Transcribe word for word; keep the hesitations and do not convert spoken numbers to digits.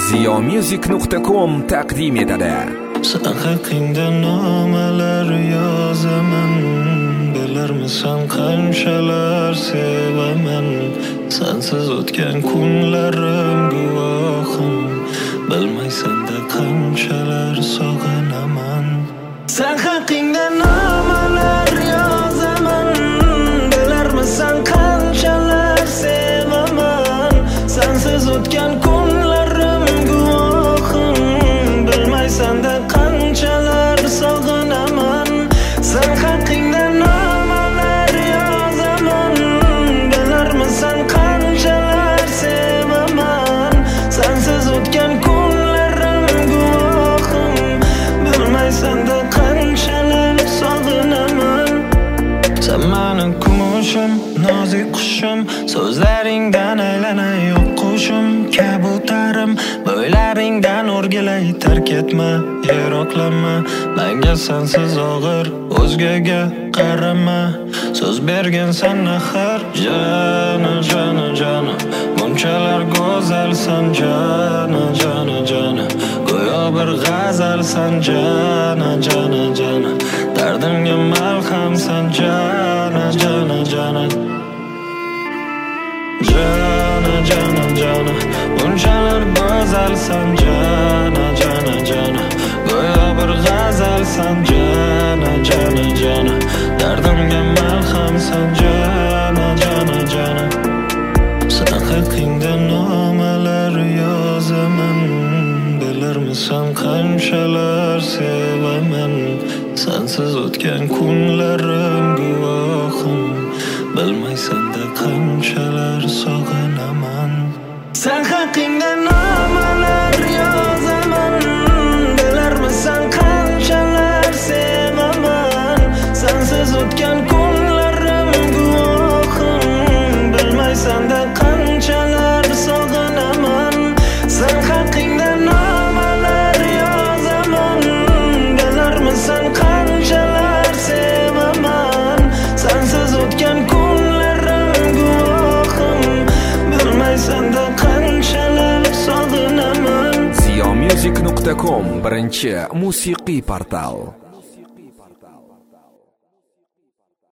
ziyo music nuqta com taqdim etadi. Sen haqingda nomalar yozaman, bilarmisan qanchalar sevaman. Sensiz o'tgan kunlarim guvohim, bilmaysan-da qanchalar sog'inaman. Sen haqingda nomalar yozaman, bilarmisan qanchalar sevaman. Sensiz o'tgan kunlarim guvohim, bilmaysan-da qanchalar sog'inaman. Sen haqingda nomalar yozaman, bilarmisan qanchalar sevaman. Sensiz o'tgan kunlarim guvohim, bilmaysan-da qanchalar sog'inaman. Sen mening kumushim, nozik qushim, so'zlaringdan aylanay o'qqushim. Kabutarim, bo'ylaringdan o'rgilay, tark etma, yiroqlanma. Menga sensiz og'ir, o'zgaga qarama. So'z bergansan axir, jana jana jana. Bunchalar go'zalsan, jana jana jana. Go'yo bir g'azalsan, jana jana jana. Dardimga malhamsan, jana jana jana. Jana jana jana. Bunchalar go'zalsan, jana jana jana. Go'yo bir g'azalsan, jana jana jana. Dardimga malhamsan, jana jana jana. Sen haqingda nomalar yozaman, bilarmisan qanchalar sevaman. Sensiz o'tgan kunlarim guvohim, bilmaysan-da qanchalar sog'inaman. Sen haqingda nomalar yozaman, bilarmisan qanchalar sevaman. Sensiz o'tgan kunlarim guvohim, bilmaysan-da qanchalar sog'inaman. Sen haqingda nomalar yozaman, bilarmisan qanchalar sevaman. Sensiz o'tgan kunlarim guvohim, bilmaysan-da qanchalar sog'inaman. ziyo music nuqta com birinchi musiqiy portal.